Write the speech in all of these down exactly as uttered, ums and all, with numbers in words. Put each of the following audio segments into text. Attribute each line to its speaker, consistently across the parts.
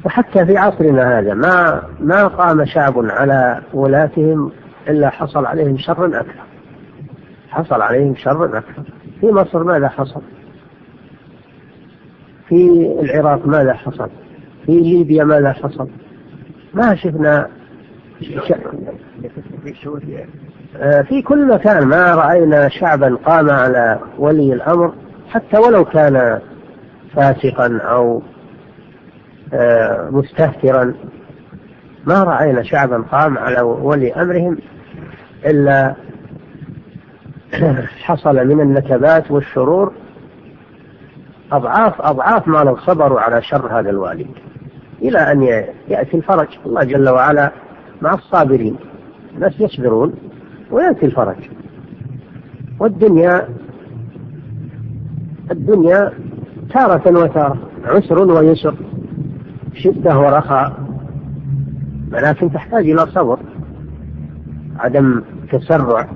Speaker 1: وحتى في عصرنا هذا ما ما قام شعب على ولاتهم إلا حصل عليهم شر أكثر، حصل عليهم شر أكثر. في مصر ماذا حصل؟ في العراق ماذا حصل؟ في ليبيا ماذا حصل؟ ما شفنا في كل مكان، ما رأينا شعبا قام على ولي الأمر حتى ولو كان فاسقا أو مستهترا، ما رأينا شعبا قام على ولي أمرهم إلا حصل من النكبات والشرور أضعاف أضعاف ما لو صبروا على شر هذا الوالي، إلى أن يأتي الفرج. الله جل وعلا مع الصابرين، الناس يصبرون ويأتي الفرج. والدنيا الدنيا تارة وتارة، عسر ويسر، شدة ورخاء، ولكن تحتاج إلى صبر، عدم تسرع.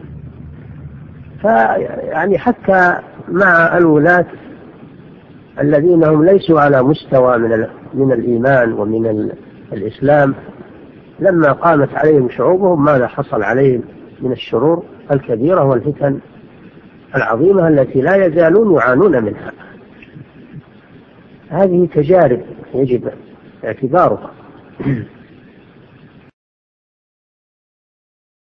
Speaker 1: فيعني حتى مع الولاة الذين هم ليسوا على مستوى من من الإيمان ومن الإسلام، لما قامت عليهم شعوبهم ماذا حصل عليهم من الشرور الكبيرة والفتن العظيمة التي لا يزالون يعانون منها. هذه تجارب يجب اعتبارها.